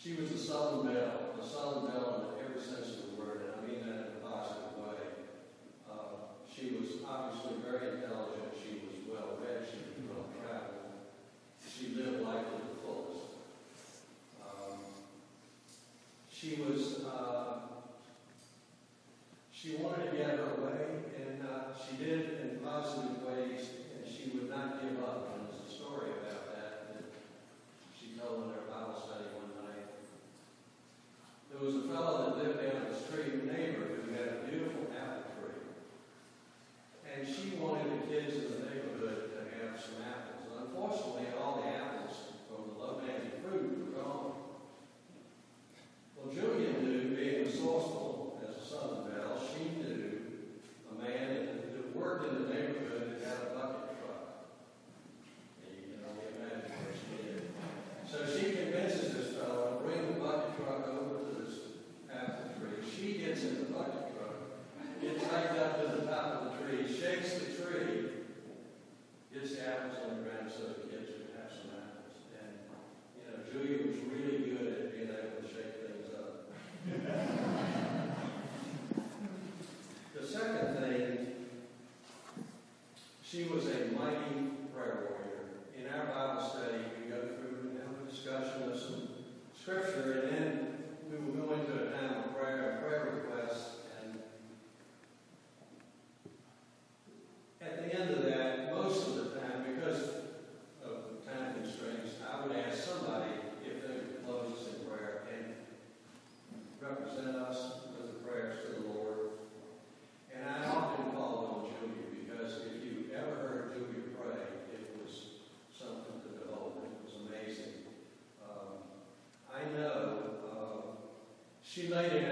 She was a Southern Belle in every sense of the word, and I mean that in a positive way. She was obviously very intelligent. She was well read. She was well traveled. She lived life to the fullest. She wanted to get her way, and she did in positive ways, and she would not give up. And there's a story about that she told in her Bible study one night. There was a fellow that lived down the street, a neighbor, who had a beautiful apple tree. And she wanted the kids in the neighborhood to have some apples. And unfortunately, all the apples from the low-hanging fruit were gone. Well, Julia knew, being resourceful as a Southern Belle, she knew a man that worked in the neighborhood that had a bucket truck. And you can only imagine what she did. So she convinces this fellow to bring the bucket truck over to this apple tree. She gets in the bucket truck, gets hiked up to the top of the tree, shakes the tree, gets the apples on the ground so the kids would have some apples. And, Julia was really good at being able to shake things up. The second thing, she was a mighty prayer warrior. In our Bible study, we go through and have a discussion of some scripture, and then we will go into a time of prayer requests, and at the end of that, most of the time, because of time constraints, I would ask somebody if they would close us in prayer and represent us with the prayers to the Lord. And I often called on Julia, because if you ever heard Julia pray, it was something to behold. It was amazing. I know she laid it